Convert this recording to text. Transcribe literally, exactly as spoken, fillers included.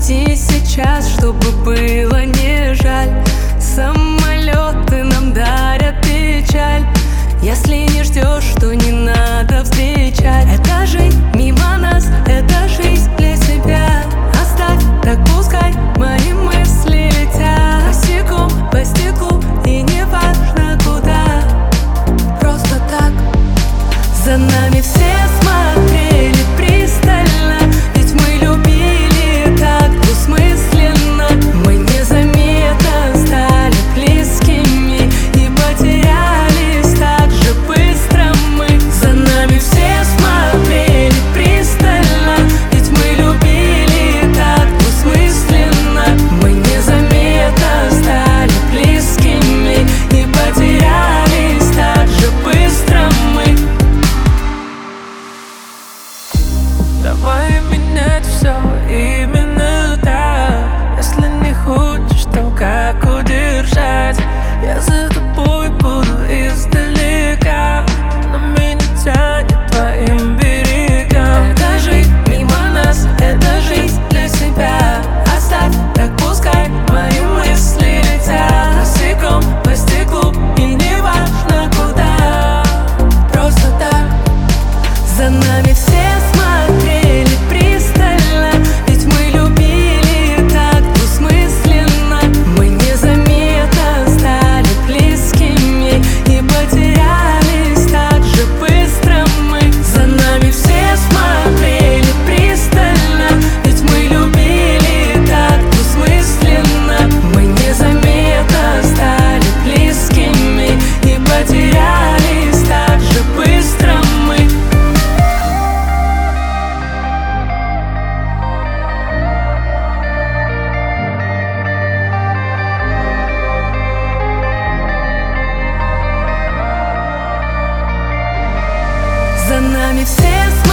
Лети сейчас, чтобы было не жаль. Самолеты нам дарят печаль. Если не ждешь, то не надо встречать. Это жизнь мимо нас, это жизнь для тебя. Оставь, так пускай мои мысли летят босиком по стеклу, и не важно куда. Просто так. За нами все смотрели пристально, ведь мы любили так двусмысленно. Мы незаметно стали близкими и потерялись так же быстро мы. За нами все смотрели пристально, ведь мы любили так двусмысленно. Мы незаметно стали близкими и потерялись так же быстро мы. Давай менять все именно так. Если не хочешь, то как удержать? Я за тобой буду издалека, но меня тянет твоим берегам. Это жизнь мимо нас, это жизнь для себя. Оставь, так пускай мои мысли летят босиком по стеклу, и не важно куда. Просто так. За нами все смотрели пристально, ведь мы любили так двусмысленно. Мы незаметно стали близкими и потерялись так же быстро мы. За нами все смотрели пристально, ведь мы любили так двусмысленно. Мы незаметно стали близкими и потерялись так же быстро мы. За нами все